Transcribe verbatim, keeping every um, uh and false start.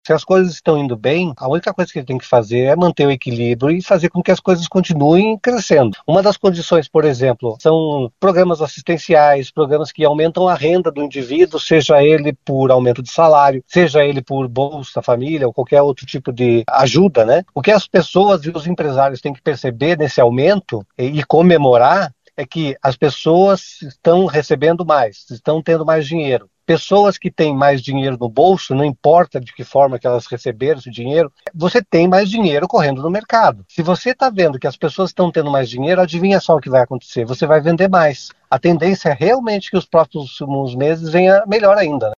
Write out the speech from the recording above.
Se as coisas estão indo bem, a única coisa que ele tem que fazer é manter o equilíbrio e fazer com que as coisas continuem crescendo. Uma das condições, por exemplo, são programas assistenciais, programas que aumentam a renda do indivíduo, seja ele por aumento de salário, seja ele por Bolsa Família ou qualquer outro tipo de ajuda, né? O que as pessoas e os empresários têm que perceber nesse aumento e, e comemorar é que as pessoas estão recebendo mais, estão tendo mais dinheiro. Pessoas que têm mais dinheiro no bolso, não importa de que forma que elas receberam esse dinheiro, você tem mais dinheiro correndo no mercado. Se você está vendo que as pessoas estão tendo mais dinheiro, adivinha só o que vai acontecer? Você vai vender mais. A tendência é realmente que os próximos meses venha melhor ainda, né?